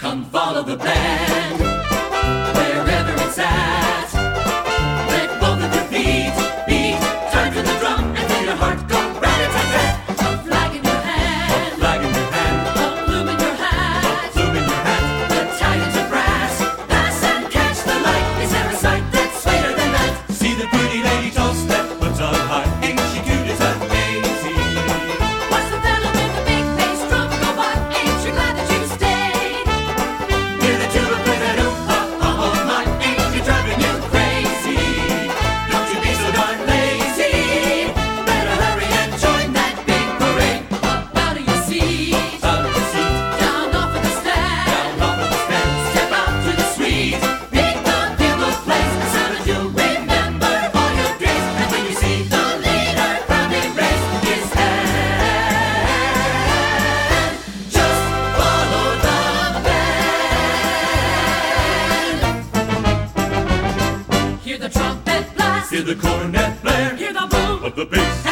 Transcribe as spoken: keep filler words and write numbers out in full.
Come follow the band, wherever it's at. Let both of your feet beat, time to the drum, and feel your heart go rat-a-tat-tat. A flag in your hand, A flag in your hand, a plume in your hat, a plume in your hat. the tidings of brass. Pass and catch the light. Is there a sight that's sweeter than that? See the pretty lady toast that puts on high. Ain't she cute as a daisy? Watch the fellow with the big bass drum go by. Ain't you glad that you stayed? Hear the tuba play that ooh ah ah oh my. Ain't you driving you crazy? Don't you be so darn lazy. Better hurry and join that big parade. Up out of your seat, Out of the seat, down off of the stand, down off of the stand. step out to the suite. Big the bugle plays a sound that you'll remember all your days. And when you see the leader proudly raise his hand, just follow the band. Hear the trumpet blast, Hear the cornet blare hear the boom of the bass.